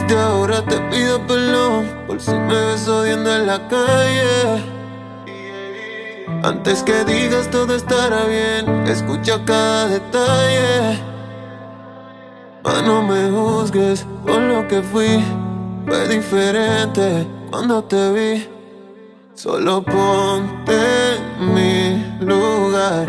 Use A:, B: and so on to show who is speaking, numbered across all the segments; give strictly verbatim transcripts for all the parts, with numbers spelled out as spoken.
A: Desde ahora te pido perdón por si me ves odiando en la calle. Antes que digas todo estará bien, escucha cada detalle. Ma, no me juzgues por lo que fui. Fue diferente cuando te vi. Solo ponte en mi lugar.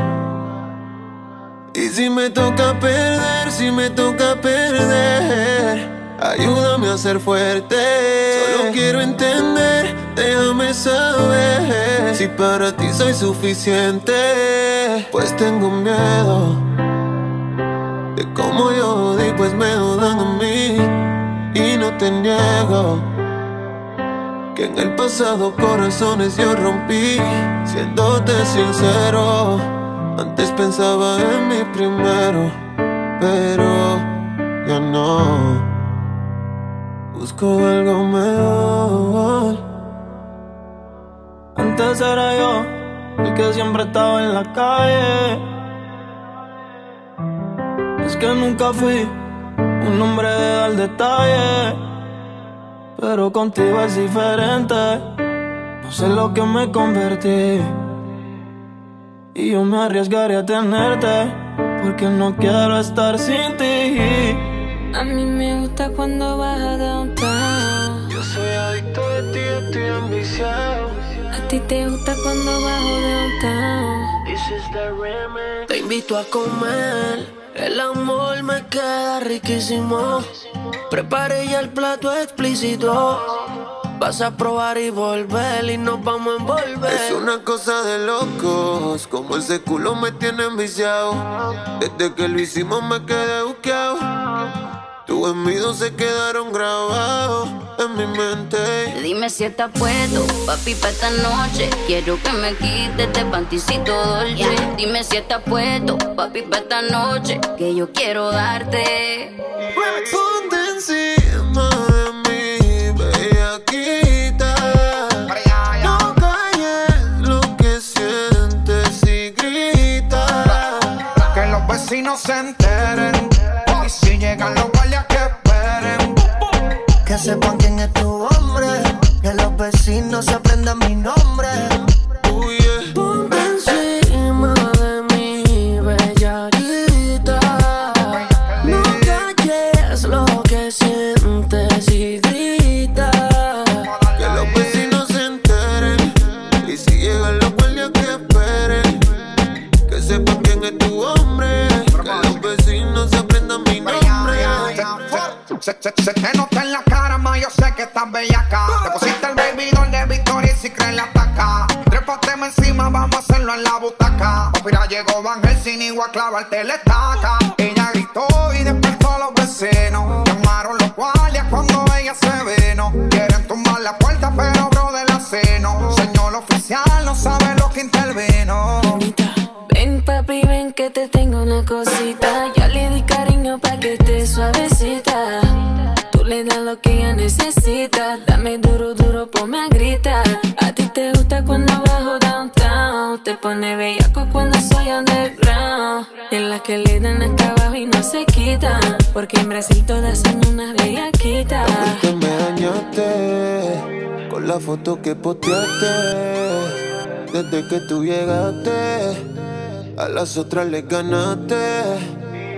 A: Y si me toca perder, si me toca perder, ayúdame a ser fuerte. Solo quiero entender, déjame saber si para ti soy suficiente. Pues tengo miedo de cómo yo di, pues me dudan a mí. Y no te niego que en el pasado corazones yo rompí. Siéndote sincero, antes pensaba en mí primero, pero ya no. Busco algo mejor.
B: Antes era yo el que siempre estaba en la calle. Es que nunca fui un hombre de dar detalle, pero contigo es diferente. No sé lo que me convertí y yo me arriesgaré a tenerte, porque no quiero estar sin ti.
C: A mí me gusta cuando bajas downtown.
A: Yo soy adicto de ti, estoy ambiciado.
C: A ti te gusta cuando bajo downtown.
A: This is the remix.
D: Te invito a comer, el amor me queda riquísimo. Preparé ya el plato explícito. Vas a probar y volver y nos vamos a envolver.
A: Es una cosa de locos, como ese culo me tiene enviciado. Desde que lo hicimos me quedé buqueado. Tus gemidos se quedaron grabados en mi mente.
E: Dime si estás puesto, papi, pa' esta noche. Quiero que me quites de panticito dolce. Yeah. Dime si estás puesto, papi, pa' esta noche, que yo quiero darte.
A: Ponte encima de mí, bellaquita. No calles lo que sientes y grita.
F: Que los vecinos se enteren. Y si llegan los guardias que esperen.
D: Que sepan quién es tu hombre. Que los vecinos se aprendan mi nombre.
A: Oh, yeah.
D: Ponte encima de mi bellaquita. No calles lo que sientes y grita.
A: Que los vecinos se enteren. Y si llegan los guardias que esperen. Que sepan quién es tu hombre. Que los vecinos se aprendan mi nombre.
F: Se, se, se te nota en la cara, ma, yo sé que estás bellaca. Te pusiste el baby doll de Victoria y si crees la ataca. Trépateme encima, vamos a hacerlo en la butaca. Mira, llegó Van Helsing y voy a clavarte la estaca. Ella gritó y despertó a los vecinos. Llamaron los guardias cuando ella se vino. Quieren tumbar la puerta, pero bro de la seno. Señor oficial, no sabe lo que intervino.
C: Ven papi, ven que te tengo una cosita. Ya le di cariño pa' que esté suavecita. Tú le das lo que ella necesita. Dame duro, duro, ponme a gritar. A ti te gusta cuando bajo downtown. Te pone bellaco cuando soy underground. En las que le dan acá abajo y no se quitan. Porque en Brasil todas son unas bellaquitas.
A: Que me dañaste con la foto que posteaste. Desde que tú llegaste, a las otras les ganaste.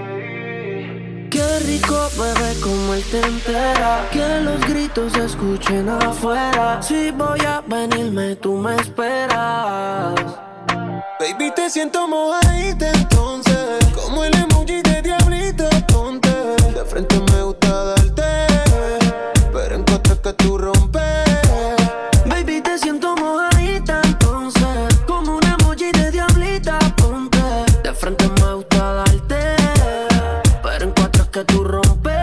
D: Qué rico, bebé, como él te entera. Que los gritos se escuchen afuera. Si voy a venirme, tú me esperas.
A: Baby, te siento mojadita entonces, como el emoji de diablito, ponte. De frente me gusta darte, pero en cuatro es que tú rompes.
D: Baby, te siento mojadita entonces, como un emoji de diablita, ponte. De frente me gusta darte, pero en cuatro es que tú rompes.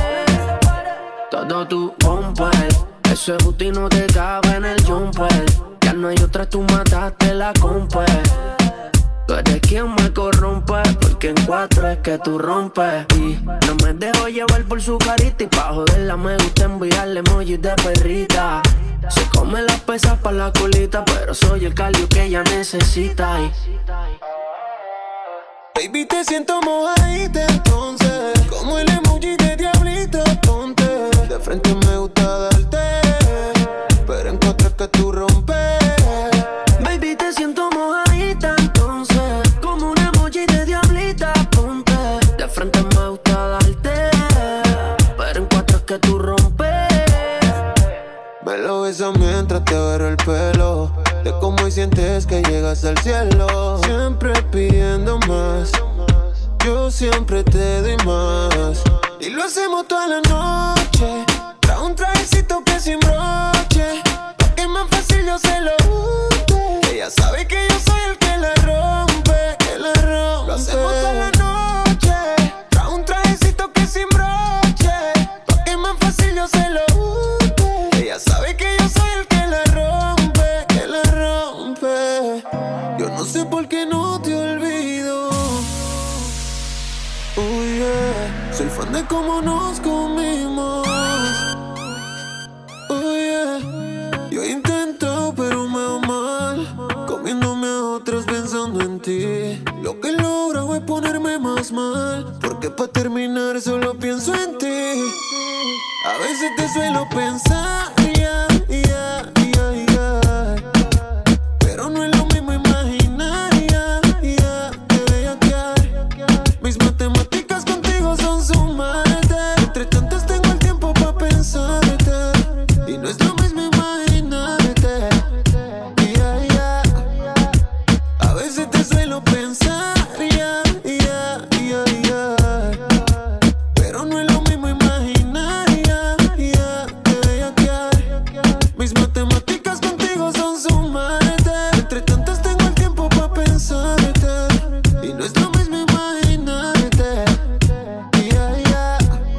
D: Todo tú rompes. Ese booty no te cabe en el jumper. Ya no hay otra, tú mataste la compa. Tú eres quien me corrompe, porque en cuatro es que tú rompes. Y no me dejo llevar por su carita, y pa' joderla me gusta enviarle emojis de perrita. Se come las pesas pa' la colita, pero soy el cardio que ella necesita. Y
A: baby, te siento mojadita entonces, como el emoji de diablito, ponte. De frente me gusta darte, pero en cuatro es que tú rompes.
D: Baby, te siento mojadita, entonces como un emoji de diablita, ponte. De frente me gusta darte, pero en cuatro es que tú rompes.
A: Me lo besas mientras te agarro el pelo, de cómo y sientes que llegas al cielo. Siempre pidiendo más, yo siempre te doy más. Y lo hacemos toda la noche, trae un trajecito que sin broche, pa' que más fácil yo se lo unte. Ella sabe que yo soy el que la rompe, que la rompe. Lo hacemos toda la noche, trae un trajecito que sin broche, pa' que más fácil yo se lo unte. Ella sabe que yo soy el que la rompe, que la rompe. Yo no sé por qué no te olvido. Oh yeah, soy fan de cómo nos comimos. Oh yeah, yo intento pero me va mal, comiéndome a otros pensando en ti. Lo que logro es ponerme más mal, porque pa' terminar solo pienso en ti. A veces te suelo pensar, yeah, yeah, yeah, yeah, pero no es lo mismo imaginar, yeah, yeah, que bellaquear. Mis matemáticas contigo son sumarte, entre tantas tengo el tiempo pa' pensarte, y no es lo mismo imaginarte, yeah, yeah. A veces te suelo pensar, yeah, yeah, yeah, yeah, pero no es lo mismo imaginar, yeah, yeah, que bellaquear. Mis matemáticas contigo son sumarte, entre tantas tengo el tiempo pa' pensarte, y no es lo mismo imaginarte, yeah, yeah.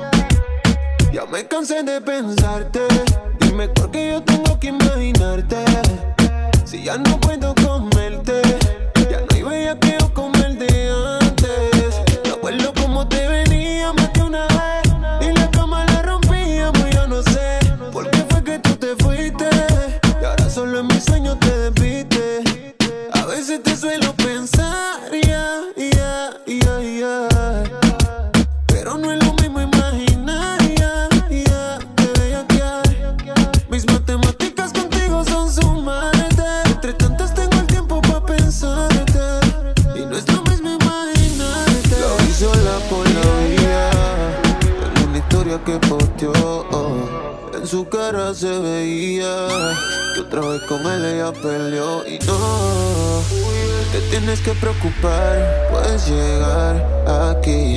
A: Ya me cansé de pensarte, dime por qué yo tengo que imaginarte, si ya no puedo comerte, ya no hay bellaqueo como el de antes. No acuerdo cómo te venía más de una vez, y la cama la rompíamos, yo no sé por qué fue que tú te fuiste, y ahora solo en mis sueños te desviste. A veces te suelo pensar, yeah, yeah, yeah, yeah, pero no es lo mismo imaginar, yeah, yeah, que bellaquear. Mis matemáticas contigo son sumarte, entre tantas tengo el tiempo pa' pensarte, y no es lo mismo imaginarte. La vi sola por la vía, en una historia que posteó, en su cara se veía que otra vez con él ella peleó. Y no te tienes que preocupar, puedes llegar aquí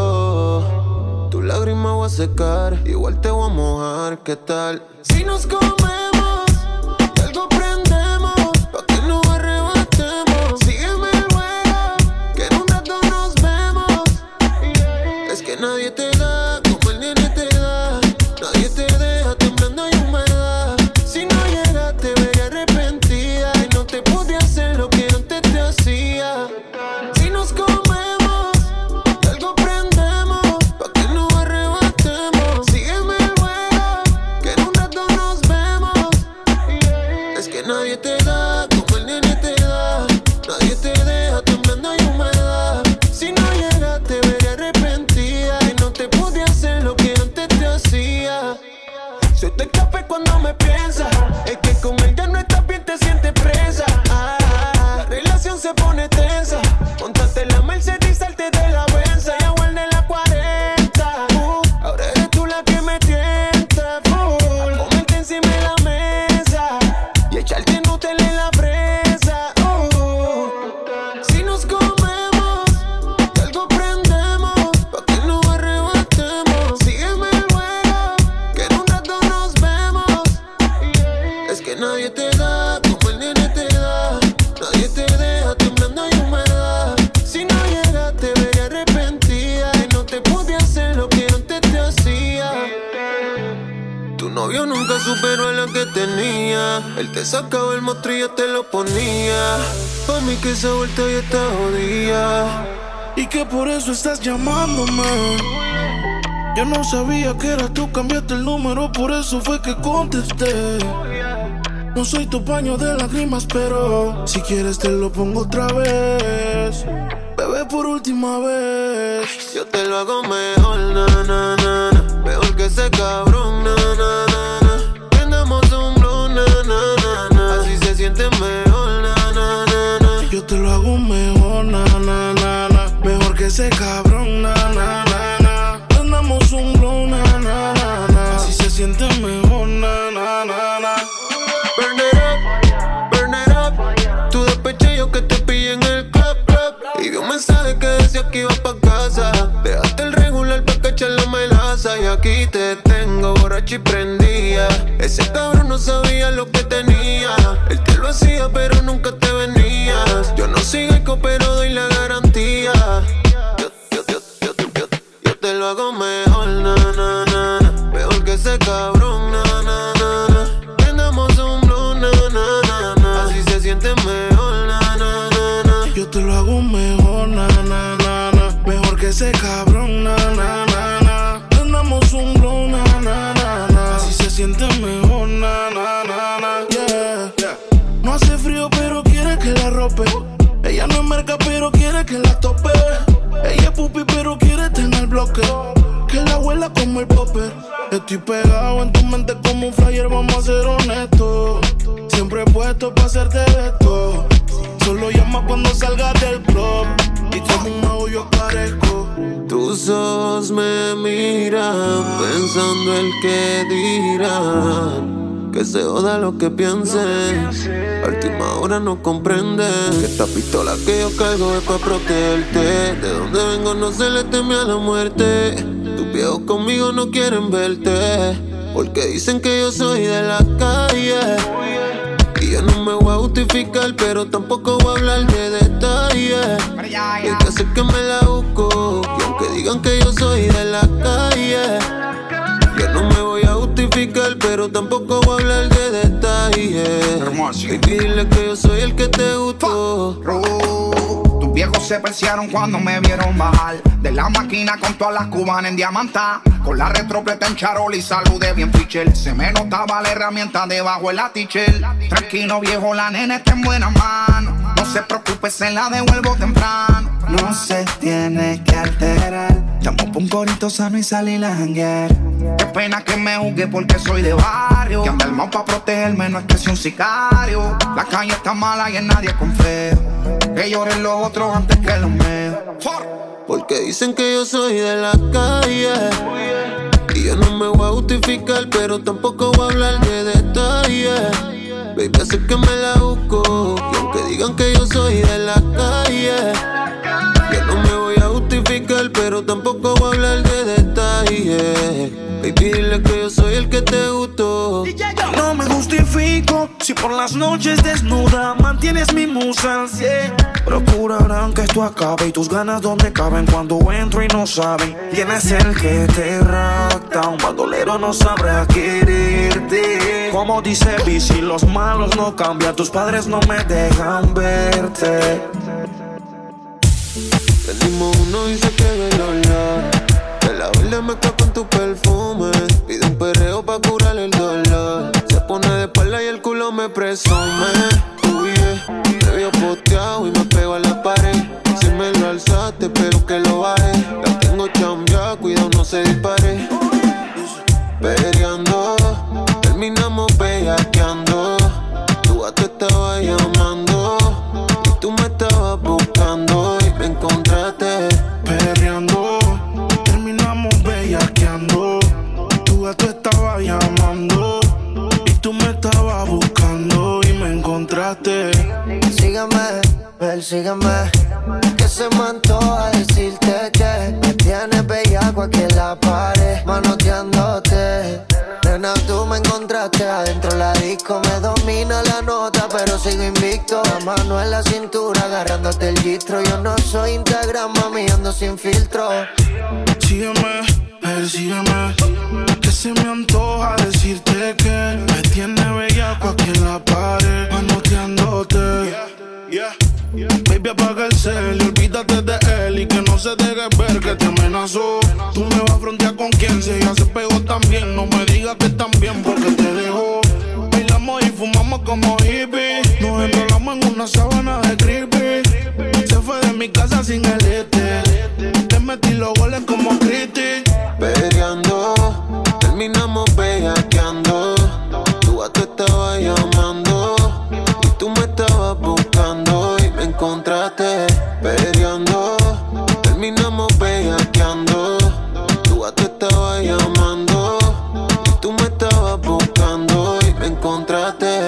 A: yo. Tu lágrima voy a secar, igual te voy a mojar. ¿Qué tal si nos comemos y algo prendemos, pa' que no arrebatemos? Sígueme el juego, que en un rato nos vemos. Es que nadie te da como el nene te da, nadie te deja temblando hay humedad. Si no llegas te veré arrepentida, y no te pude hacer lo que antes te hacía. Si nos comemos y algo prendemos, pa' que no arrebatemos. Sígueme el juego, que en un rato nos vemos. Es que nadie te da como el nene te da, nadie te deja temblando hay humedad. Si no llegas te veré arrepentida, y no te pude hacer lo que antes te hacía. Se te escape cuando me piensas, es que con él ya no estás bien, te sientes presa. Ah, la relación se pone tensa, montate la Mercedes y salte de la Benza, ya guardé la cuarenta. Uh, ahora eres tú la que me tienta full, a comerte encima de la mesa y echarte Nutella en la presa. Uh, si nos comemos y algo prendemos, pa' que no arrebatemos. Sígueme el juego, que en un rato nos vemos. Es que nadie te da como el nene te da, nadie te deja temblando hay humedad. Si no llegas te veré arrepentida, y no te pude hacer lo que antes te hacía. Tu novio nunca superó a la que tenía, él te sacaba el monstruo y yo te lo ponía. Pa' mí que esa vuelta ya está jodida,
B: Y que por eso estás llamándome. Yo no sabía que era tú, cambiaste el número, por eso fue que contesté. No soy tu paño de lágrimas, pero si quieres te lo pongo otra vez. Bebé, por última vez.
A: yo te lo hago mejor, na, na, na, na. Mejor que ese cabrón, na,
B: ese cabrón, na, na, na, na. Prendamos un blow, na, na, na, na. Así se siente mejor, na, na, na, na.
A: Burn it up, burn it up. Tu despeché yo que te pillé en el club, club. Y vi un mensaje que decía que iba pa' casa. Dejaste el regular pa' cachar la melaza. Y aquí te tengo borracho y prendía. Ese cabrón no sabía lo que tenía. Él te lo hacía pero nunca te venías. Yo no soy eco pero doy la garantía. Yo, yo, yo, yo, yo, yo te lo hago mejor, na, na, na, na. Mejor que ese cabrón, na, na, na, na. Prendamos un blue, na, na, na, na. Así se siente mejor, na, na, na, na.
B: Yo te lo hago mejor, na, na, na, na. Mejor que ese cabrón, na, na, na, na. Prendamos un blow, na, na, na, na. Así se siente mejor, na, na, na, na. Yeah, yeah. No hace frío pero quiere que la rope. Ella no es merca pero quiere que la tope. Ella es pupi pero quiere tener bloque. Que la huela como el popper. Estoy pegado en tu mente como un flyer, vamos a ser honestos. Siempre he puesto pa' hacerte de esto. Solo llama cuando salgas del club. Y como un mago yo aparezco.
A: Tus ojos me miran pensando el que dirán. Que se joda lo que piensen. A última hora no comprenden que esta pistola que yo cargo es pa' protegerte. De donde vengo no se le teme a la muerte. Tus viejos conmigo no quieren verte, porque dicen que yo soy de la calle. Y yo no me voy a justificar, pero tampoco voy a hablar de detalles. Hay que hacer que me la busco. Y aunque digan que yo soy de la calle, yo no me voy a justificar, pero tampoco voy a hablar de detalles. Y dile que yo soy el que te gustó.
F: Tus viejos se persearon cuando me vieron bajar de la máquina con todas las cubanas en diamanta. Con la retropleta en charol y saludé bien Fichel. Se me notaba la herramienta debajo el atichel. Tranquilo viejo, la nena está en buenas manos. No se preocupe, se la devuelvo temprano. No se tiene que alterar. Llamo pa' un corito sano y salí a janguear. Qué pena que me juzgue porque soy de barrio. Que anda armado pa' protegerme, no es que soy un sicario. La calle está mala y en nadie confío. Que lloren los otros antes que los míos.
A: Porque dicen que yo soy de la calle. Y yo no me voy a justificar, pero tampoco voy a hablar de detalles. Baby, sé que me la busco. Y aunque digan que yo soy de la calle, yo no me voy a justificar, pero tampoco voy a hablar de detalles. Baby, dile que yo soy el que te gustó.
B: No me justifico si por las noches desnuda mantienes mi musa al cien. Procurarán que esto acabe y tus ganas donde caben cuando entro y no saben. ¿Quién es el que te rapta? Un bandolero no sabrá quererte. Como dice Bici, los malos no cambian. Tus padres no me dejan verte.
A: Prendimos uno y se quedó el olor. De la verde mezcla con tu perfume. Pide un perreo pa' curar el dolor. Se pone de espalda y el culo me presume. Uy, yeah. Me vio posteado y me pegó a la pared. Si me lo alzaste, espero que lo baje. La tengo chambeada, cuidado no se dispare. Peleando, terminamos bellaqueando. Tu gato estaba llamando y tú me estabas buscando y me encontraste.
B: Perreando, terminamos bellaqueando. Tu gato estaba llamando y tú me estabas buscando y me encontraste.
G: Sígueme, persígueme, que se me antoja decirte que me tienes bellaco aquí en la pared, manoteándote. Nena, tú me encontraste adentro la disco, me domina la nota pero sigo invicto. La mano en la cintura agarrándote el gistro. Yo no soy Instagram, mami, ando sin filtro.
B: Sígueme, persígueme, que se me antoja decirte que me tiene bellaco aquí en la pared, manoteándote. Yeah, yeah. Baby, apaga el cel y olvídate de él y que no se deje ver que te amenazó. Tú me vas a frontear con quien si ella se pegó también. No me digas que también porque te dejó. Bailamos y fumamos como hippies. Nos enrolamos en una sábana de creepy. Se fue de mi casa sin el este. Te metí los goles como Cristi.
A: Peleando, terminamos bellaqueando. Tu gato estaba llamando y tú me estabas buscando y me encontraste. Peleando, terminamos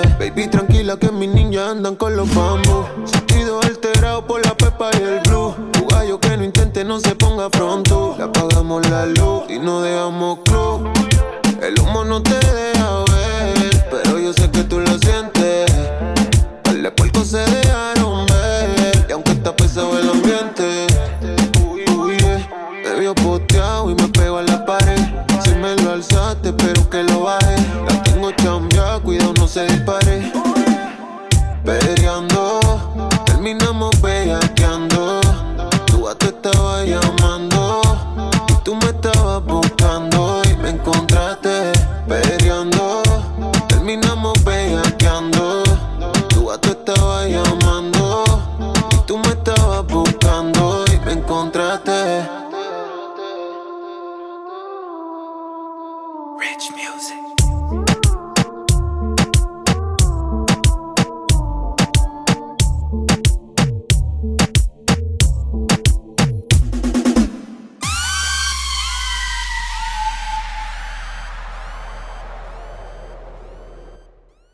A: Baby, tranquila que mis niñas andan con los bambú. Sentido alterado por la pepa y el blue. Tu gallo que no intente no se ponga pronto. Le apagamos la luz y no dejamos club. El humo no te deja ver, pero yo sé que tú lo sientes. Par puercos se dejaron ver, y aunque está pesado el ambiente, uy, uy, yeah. Me vio posteado y me pegó a la pared. Si me lo alzaste, pero que lo baje. La tengo chambeada, cuidado no se dispare. Peleando, terminamos bellaqueando. Tu gato estaba llamando y tú me estabas buscando y me encontraste peleando. Terminamos bellaqueando. Tu gato estaba llamando y tú me estabas buscando y me encontraste.